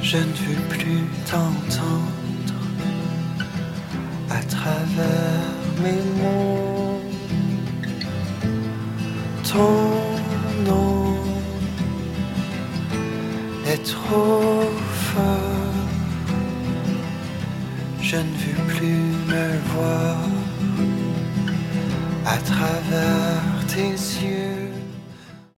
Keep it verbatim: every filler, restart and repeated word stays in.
Je ne veux plus t'entendre à travers mes mots. Ton nom est trop fort. Je ne veux plus me voir à travers tes yeux.